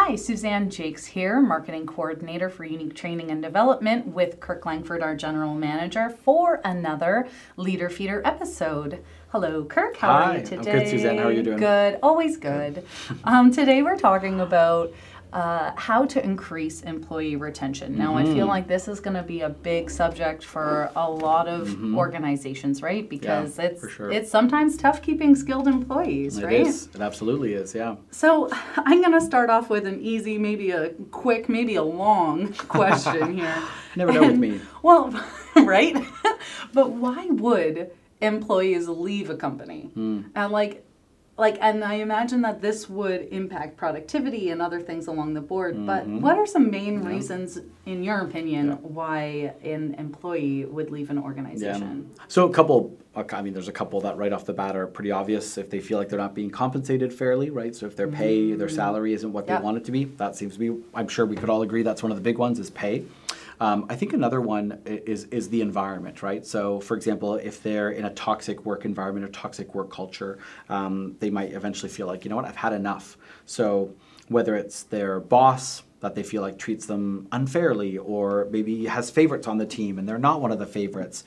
Hi, Suzanne Jakes here, Marketing Coordinator for Unique Training and Development with Kirk Langford, our General Manager, for another Leader Feeder episode. Hello, Kirk. How are you today? I'm good, Suzanne. How are you doing? Good. Always good. Today we're talking about how to increase employee retention. Now, I feel like this is going to be a big subject for a lot of organizations, right? Because it's sometimes tough keeping skilled employees, right? It is. It absolutely is, yeah. So I'm going to start off with an easy, maybe a quick, maybe a long question here. Never know with me. Well, right? But why would employees leave a company? And I imagine that this would impact productivity and other things along the board. But what are some main reasons, in your opinion, why an employee would leave an organization? So there's a couple that right off the bat are pretty obvious. If they feel like they're not being compensated fairly, right? So if their pay, their salary isn't what they want it to be, that seems to be, I'm sure we could all agree that's one of the big ones is pay. I think another one is the environment, right? So, for example, if they're in a toxic work environment or toxic work culture, they might eventually feel like, you know what, I've had enough. So whether it's their boss that they feel like treats them unfairly or maybe has favorites on the team and they're not one of the favorites.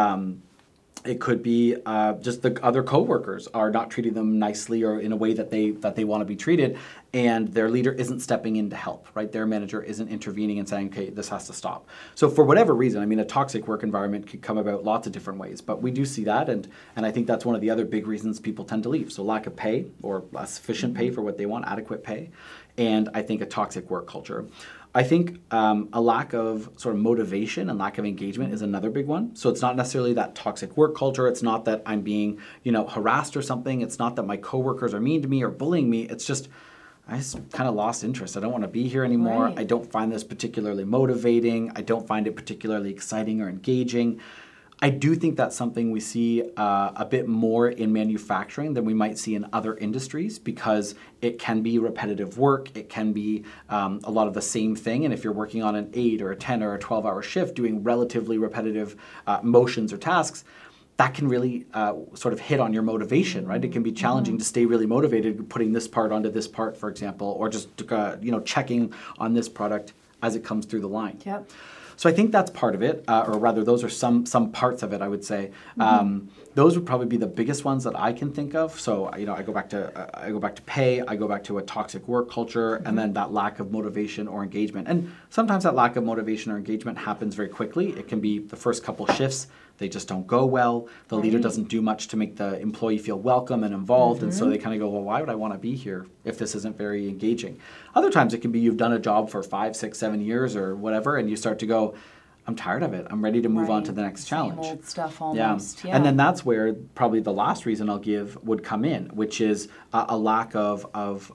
It could be just the other coworkers are not treating them nicely or in a way that they want to be treated, and their leader isn't stepping in to help, right? Their manager isn't intervening and saying, okay, this has to stop. So for whatever reason, I mean, a toxic work environment could come about lots of different ways, but we do see that, and I think that's one of the other big reasons people tend to leave. So lack of pay or sufficient pay for what they want, adequate pay, and I think a toxic work culture. I think a lack of sort of motivation and lack of engagement is another big one. So it's not necessarily that toxic work culture. It's not that I'm being, harassed or something. It's not that my coworkers are mean to me or bullying me. It's just I just kind of lost interest. I don't want to be here anymore. Right. I don't find this particularly motivating. I don't find it particularly exciting or engaging. I do think that's something we see a bit more in manufacturing than we might see in other industries because it can be repetitive work. It can be a lot of the same thing. And if you're working on an 8 or a 10 or a 12-hour shift doing relatively repetitive motions or tasks, that can really sort of hit on your motivation, right? It can be challenging to stay really motivated putting this part onto this part, for example, or just checking on this product as it comes through the line. Yep. So I think that's part of it, or rather those are some parts of it, I would say. Those would probably be the biggest ones that I can think of. So I go back to pay, I go back to a toxic work culture, and then that lack of motivation or engagement. And sometimes that lack of motivation or engagement happens very quickly. It can be the first couple shifts. They just don't go well. The leader doesn't do much to make the employee feel welcome and involved. And so they kind of go, well, why would I want to be here if this isn't very engaging? Other times it can be you've done a job for 5, 6, 7 years or whatever, and you start to go, I'm tired of it. I'm ready to move on to the next challenge. Same old stuff almost. Yeah. And then that's where probably the last reason I'll give would come in, which is a lack of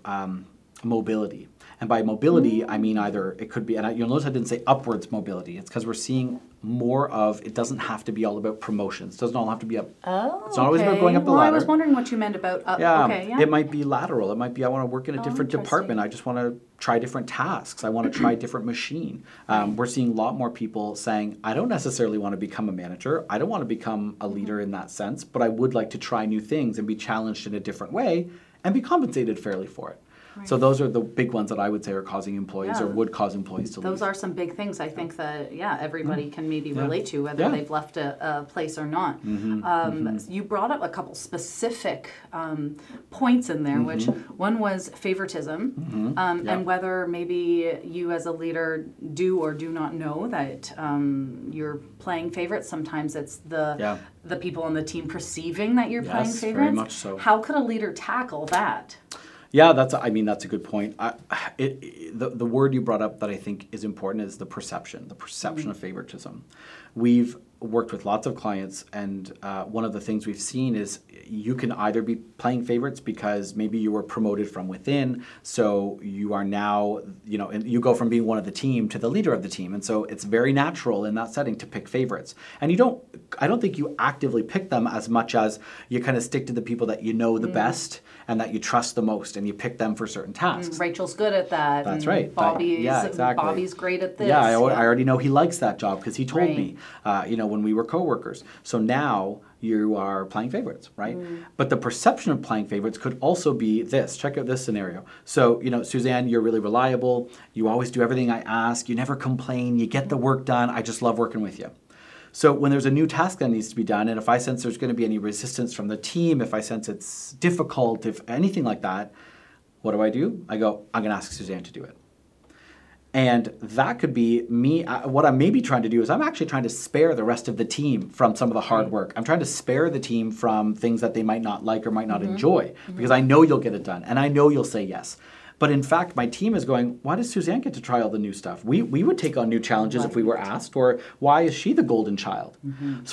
mobility. And by mobility, I mean either it could be, and you'll notice I didn't say upwards mobility. It's because we're seeing more of, it doesn't have to be all about promotions. It doesn't all have to be up. Oh, it's not always about going up the ladder. I was wondering what you meant about up. It might be lateral. It might be I want to work in a different department. I just want to try different tasks. I want to try a different machine. We're seeing a lot more people saying, I don't necessarily want to become a manager. I don't want to become a leader in that sense, but I would like to try new things and be challenged in a different way and be compensated fairly for it. Right. So those are the big ones that I would say are causing employees or would cause employees to leave. Those are some big things I think that, everybody can maybe relate to, whether they've left a place or not. You brought up a couple specific points in there, which one was favoritism, and whether maybe you as a leader do or do not know that you're playing favorites. Sometimes it's the people on the team perceiving that you're playing favorites. Very much so. How could a leader tackle that? Yeah, that's a good point. The word you brought up that I think is important is the perception of favoritism. We've worked with lots of clients, and one of the things we've seen is you can either be playing favorites because maybe you were promoted from within, so you are now, and you go from being one of the team to the leader of the team, and so it's very natural in that setting to pick favorites. And I don't think you actively pick them as much as you kind of stick to the people that you know the best and that you trust the most, and you pick them for certain tasks. Rachel's good at that. That's right. Bobby's great at this. Yeah, I already know he likes that job because he told me. when we were coworkers. So now you are playing favorites, right? But the perception of playing favorites could also be this. Check out this scenario. So, Suzanne, you're really reliable. You always do everything I ask. You never complain. You get the work done. I just love working with you. So when there's a new task that needs to be done, and if I sense there's going to be any resistance from the team, if I sense it's difficult, if anything like that, what do? I go, I'm going to ask Suzanne to do it. And that could be me. What I'm maybe trying to do is I'm actually trying to spare the rest of the team from some of the hard work. I'm trying to spare the team from things that they might not like or might not enjoy, because I know you'll get it done and I know you'll say yes. But in fact, my team is going, why does Suzanne get to try all the new stuff? We would take on new challenges if we were asked, or why is she the golden child? So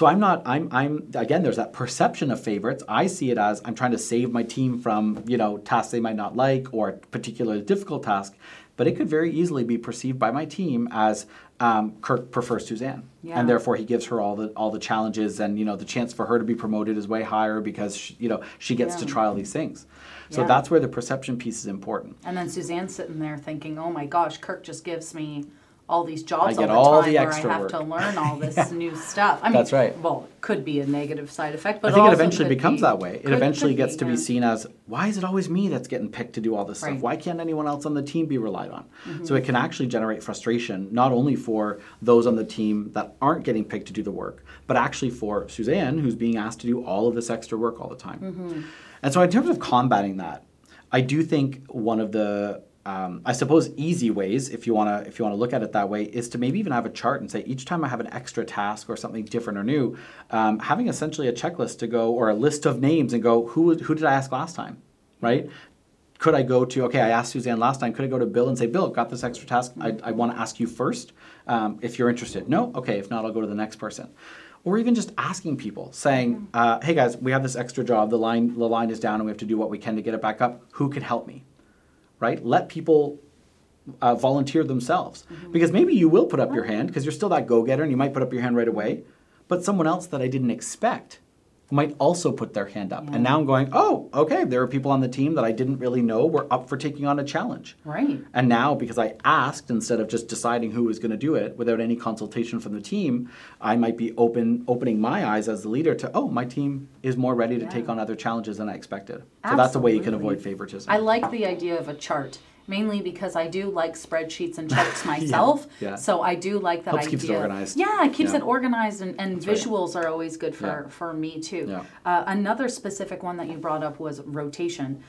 again, there's that perception of favorites. I see it as I'm trying to save my team from, tasks they might not like or a particularly difficult task. But it could very easily be perceived by my team as Kirk prefers Suzanne, and therefore he gives her all the challenges, and the chance for her to be promoted is way higher because she gets to try all these things. So that's where the perception piece is important. And then Suzanne's sitting there thinking, "Oh my gosh, Kirk just gives me all these jobs I get all all the the time where extra I have work." to learn all this new stuff." I mean, That's right. Well, it could be a negative side effect, but I think it also eventually could becomes be- that way. It could- eventually could gets be, to be seen as, why is it always me that's getting picked to do all this stuff? Right. Why can't anyone else on the team be relied on? So it can actually generate frustration, not only for those on the team that aren't getting picked to do the work, but actually for Suzanne, who's being asked to do all of this extra work all the time. And so in terms of combating that, I do think one of the I suppose easy ways, if you want to look at it that way, is to maybe even have a chart and say each time I have an extra task or something different or new, having essentially a checklist to go, or a list of names and go, who did I ask last time, right? Could I go to, I asked Suzanne last time, could I go to Bill and say, Bill, got this extra task, I want to ask you first, if you're interested. No? Okay, if not, I'll go to the next person. Or even just asking people, saying, hey guys, we have this extra job, the line is down and we have to do what we can to get it back up, who can help me? Right? Let people volunteer themselves. Because maybe you will put up your hand, because you're still that go-getter and you might put up your hand right away, but someone else that I didn't expect might also put their hand up. And now I'm going, oh, okay, there are people on the team that I didn't really know were up for taking on a challenge. Right. And now, because I asked instead of just deciding who was going to do it without any consultation from the team, I might be opening my eyes as the leader to, oh, my team is more ready to take on other challenges than I expected. So that's a way you can avoid favoritism. I like the idea of a chart, mainly because I do like spreadsheets and charts myself. So I do like that Helps idea. keeps it organized. Yeah, it keeps it organized, and That's visuals are always good for me too. Yeah. Another specific one that you brought up was rotation.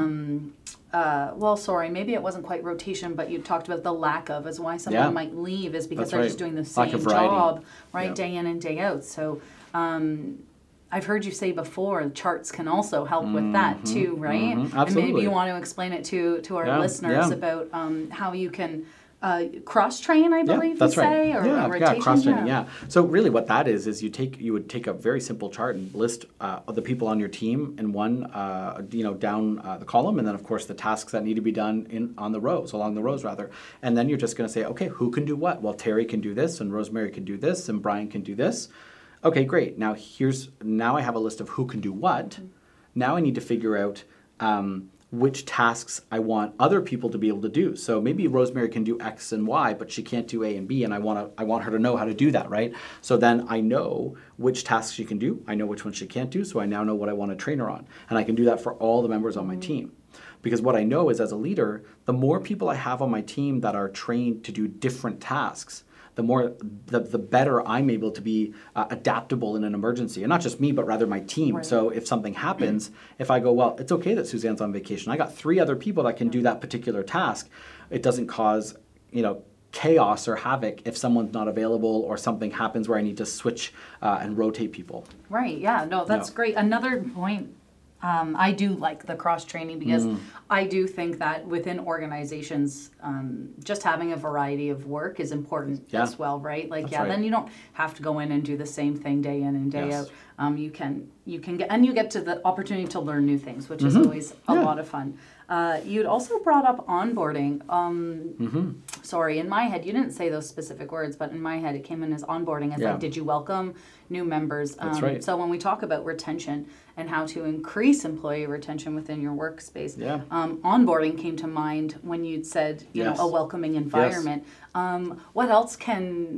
Maybe it wasn't quite rotation, but you talked about the lack of as why someone might leave is because That's they're right. just doing the Lack same of variety. job, right, Yeah. day in and day out. So I've heard you say before, charts can also help with that too, right? And Absolutely. maybe you want to explain it to our Yeah, listeners yeah. about how you can cross-train, I believe that's you say, right. or Yeah, rotation. cross-training, yeah. So really what that is you would take a very simple chart and list the people on your team in one, down the column, and then of course the tasks that need to be done along the rows rather. And then you're just going to say, okay, who can do what? Well, Terry can do this, and Rosemary can do this, and Brian can do this. Okay, great. Now I have a list of who can do what. Now I need to figure out which tasks I want other people to be able to do. So maybe Rosemary can do X and Y, but she can't do A and B, and I want her to know how to do that, right? So then I know which tasks she can do. I know which ones she can't do, so I now know what I want to train her on. And I can do that for all the members on my team. Because what I know is, as a leader, the more people I have on my team that are trained to do different tasks, the better I'm able to be adaptable in an emergency. And not just me, but rather my team. Right. So if something happens, if I go, well, it's okay that Suzanne's on vacation. I got 3 other people that can do that particular task. It doesn't cause, chaos or havoc if someone's not available or something happens where I need to switch and rotate people. Right, yeah, no, that's great. Another point, I do like the cross-training because I do think that within organizations, just having a variety of work is important as well, right? Like, right. Then you don't have to go in and do the same thing day in and day out. You get to the opportunity to learn new things, which is always a lot of fun. You'd also brought up onboarding. Sorry, in my head, you didn't say those specific words, but in my head, it came in as onboarding. As like, did you welcome new members? That's right. So when we talk about retention and how to increase employee retention within your workspace, onboarding came to mind when you'd said, you know, a welcoming environment. What else can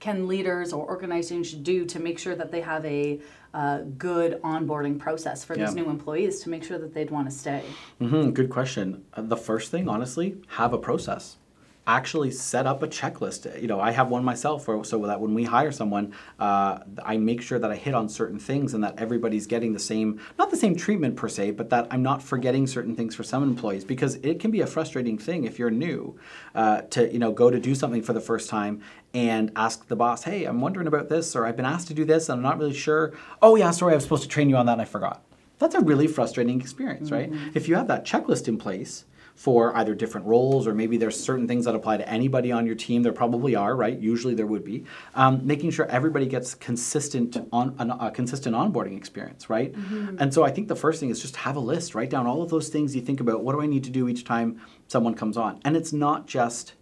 can leaders or organizations do to make sure that they have a good onboarding process for these new employees to make sure that they'd want to stay? Good question. The first thing, honestly, have a process. Actually set up a checklist. You know, I have one myself so that when we hire someone, I make sure that I hit on certain things and that everybody's getting the same, not the same treatment per se, but that I'm not forgetting certain things for some employees, because it can be a frustrating thing if you're new to, you know, go to do something for the first time and ask the boss, hey, I'm wondering about this, or I've been asked to do this and I'm not really sure. Oh yeah, sorry, I was supposed to train you on that and I forgot. That's a really frustrating experience, right? If you have that checklist in place for either different roles, or maybe there's certain things that apply to anybody on your team. There probably are, right? Usually there would be. Making sure everybody gets consistent onboarding experience, right? And so I think the first thing is just have a list. Write down all of those things you think about. What do I need to do each time someone comes on? And it's not just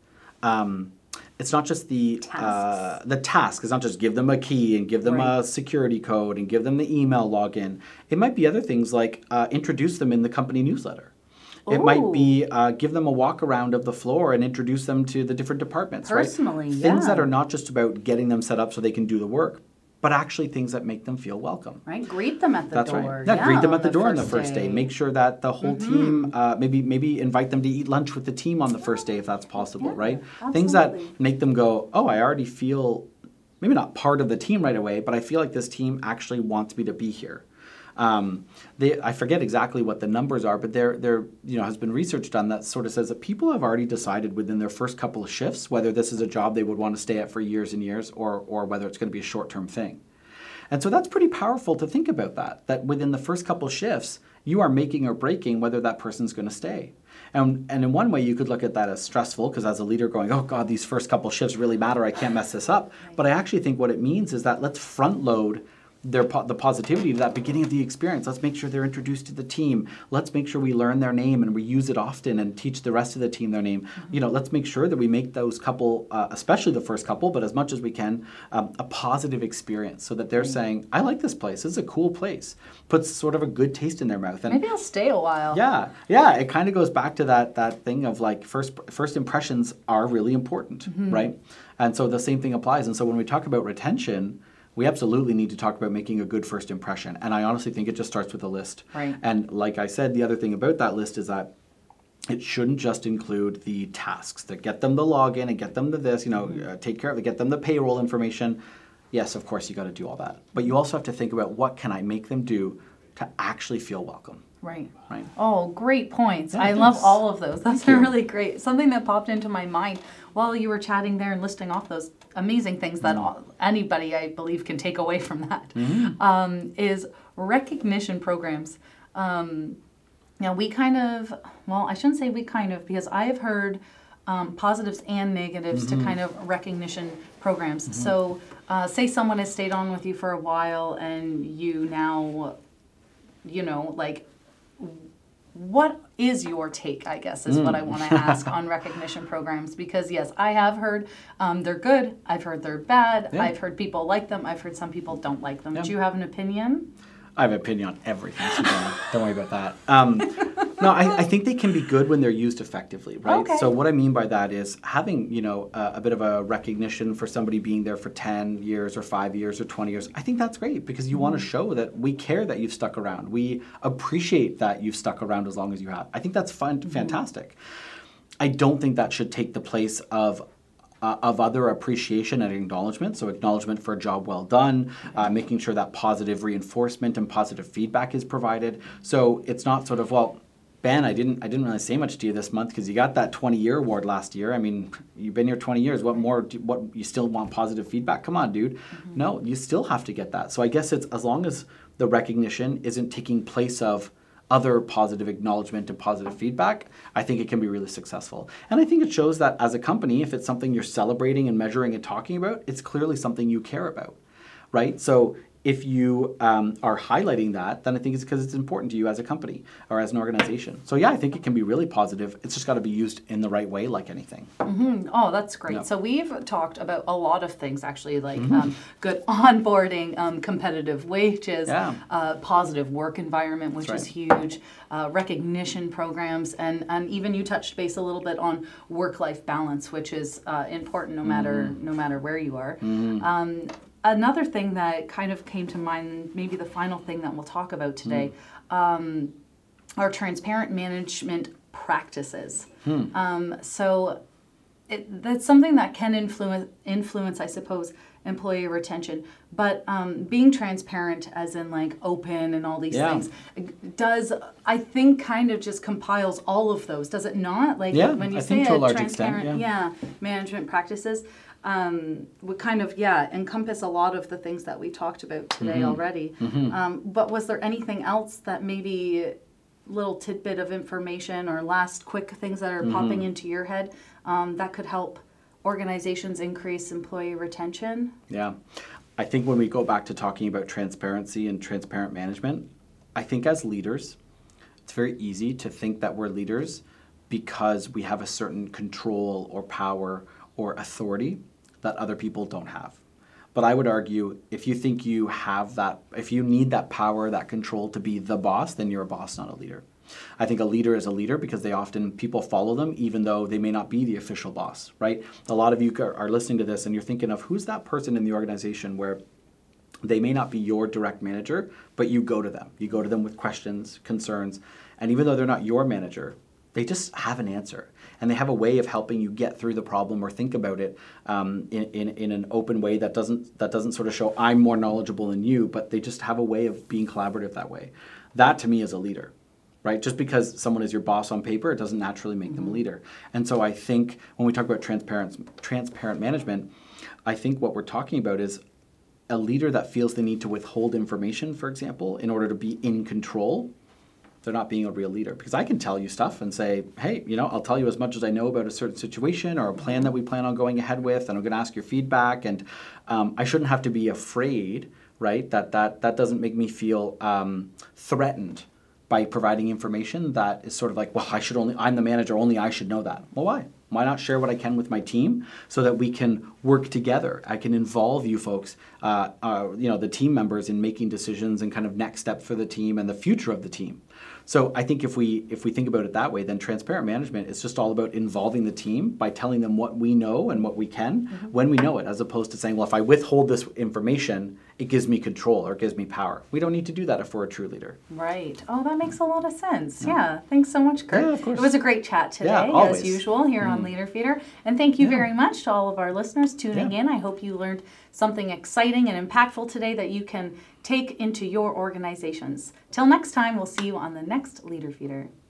the task. It's not just give them a key and give them a security code and give them the email login. It might be other things like introduce them in the company newsletter. It might be give them a walk around of the floor and introduce them to the different departments. Personally, right? Things that are not just about getting them set up so they can do the work, but actually things that make them feel welcome. Right, greet them at the That's door. Right. Yeah, greet them at the door on the first day. Make sure that the whole team, maybe invite them to eat lunch with the team on the first day if that's possible, right? Absolutely. Things that make them go, oh, I already feel, maybe not part of the team right away, but I feel like this team actually wants me to be here. I forget exactly what the numbers are, but there has been research done that sort of says that people have already decided within their first couple of shifts whether this is a job they would want to stay at for years and years, or whether it's going to be a short-term thing. And so that's pretty powerful to think about that within the first couple of shifts, you are making or breaking whether that person's going to stay. And in one way, you could look at that as stressful, because as a leader going, oh God, these first couple of shifts really matter, I can't mess this up. But I actually think what it means is that let's front load the positivity of that beginning of the experience. Let's make sure they're introduced to the team. Let's make sure we learn their name and we use it often and teach the rest of the team their name. You know, let's make sure that we make those couple, especially the first couple, but as much as we can, a positive experience, so that they're saying, I like this place. This is a cool place. Puts sort of a good taste in their mouth. And maybe I'll stay a while. Yeah. It kind of goes back to that thing of like first impressions are really important, right? And so the same thing applies. And so when we talk about retention, we absolutely need to talk about making a good first impression. And I honestly think it just starts with a list. Right. And like I said, the other thing about that list is that it shouldn't just include the tasks that get them the login and get them the this, take care of it, get them the payroll information. Yes, of course, you got to do all that. But you also have to think about what can I make them do to actually feel welcome. Right. Right. Oh, great points. Yeah, I love all of those. That's really great. Something that popped into my mind while you were chatting there and listing off those amazing things that anybody, I believe, can take away from that, is recognition programs. Now, we kind of, well, I shouldn't say we kind of, because I have heard positives and negatives to kind of recognition programs. So say someone has stayed on with you for a while and you now, what is your take, I guess, is what I want to ask on recognition programs? Because, yes, I have heard they're good. I've heard they're bad. Yeah. I've heard people like them. I've heard some people don't like them. Yeah. Do you have an opinion? I have an opinion on everything, so don't worry about that. No, I think they can be good when they're used effectively, right? Okay. So what I mean by that is having, a bit of a recognition for somebody being there for 10 years or 5 years or 20 years. I think that's great, because you want to show that we care that you've stuck around. We appreciate that you've stuck around as long as you have. I think that's fantastic. I don't think that should take the place of other appreciation and acknowledgement. So acknowledgement for a job well done, making sure that positive reinforcement and positive feedback is provided. So it's not sort of, well, Ben, I didn't really say much to you this month because you got that 20-year award last year. I mean, you've been here 20 years. What more? What you still want positive feedback? Come on, dude. No, you still have to get that. So I guess it's as long as the recognition isn't taking place of other positive acknowledgement and positive feedback, I think it can be really successful. And I think it shows that as a company, if it's something you're celebrating and measuring and talking about, it's clearly something you care about, right? So if you are highlighting that, then I think it's because it's important to you as a company or as an organization. So yeah, I think it can be really positive. It's just got to be used in the right way, like anything. Mm-hmm. Oh, that's great. Yeah. So we've talked about a lot of things, actually, like good onboarding, competitive wages, positive work environment, which is huge, recognition programs, and even you touched base a little bit on work-life balance, which is important no matter where you are. Another thing that kind of came to mind, maybe the final thing that we'll talk about today, are transparent management practices. So that's something that can influence, I suppose, employee retention. But being transparent, as in like open and all these things, does, I think, kind of just compiles all of those. Does it not? Like when you I say think to a large transparent, extent, management practices, would kind of encompass a lot of the things that we talked about today already. But was there anything else that maybe little tidbit of information or last quick things that are popping into your head that could help organizations increase employee retention? Yeah. I think when we go back to talking about transparency and transparent management, I think as leaders, it's very easy to think that we're leaders because we have a certain control or power or authority that other people don't have. But I would argue if you think you have that, if you need that power, that control to be the boss, then you're a boss, not a leader. I think a leader is a leader because people follow them even though they may not be the official boss, right? A lot of you are listening to this and you're thinking of who's that person in the organization where they may not be your direct manager, but you go to them. You go to them with questions, concerns, and even though they're not your manager, they just have an answer. And they have a way of helping you get through the problem or think about it in an open way that doesn't sort of show I'm more knowledgeable than you, but they just have a way of being collaborative that way. That to me is a leader, right? Just because someone is your boss on paper, it doesn't naturally make them a leader. And so I think when we talk about transparent management, I think what we're talking about is a leader that feels the need to withhold information, for example, in order to be in control. They're not being a real leader, because I can tell you stuff and say, hey, I'll tell you as much as I know about a certain situation or a plan that we plan on going ahead with, and I'm going to ask your feedback, and I shouldn't have to be afraid, right? That doesn't make me feel threatened by providing information that is sort of like, well, I'm the manager, only I should know that. Well, why? Why not share what I can with my team so that we can work together? I can involve you folks, the team members, in making decisions and kind of next steps for the team and the future of the team. So I think if we think about it that way, then transparent management is just all about involving the team by telling them what we know and what we can when we know it, as opposed to saying, well, if I withhold this information, it gives me control or it gives me power. We don't need to do that if we're a true leader. Right. Oh, that makes a lot of sense. Yeah. Thanks so much, Kurt. Yeah, of course. It was a great chat today, as usual, here on Leader Feeder. And thank you very much to all of our listeners tuning in. I hope you learned something exciting and impactful today that you can take into your organizations. Till next time, we'll see you on the next Leader Feeder.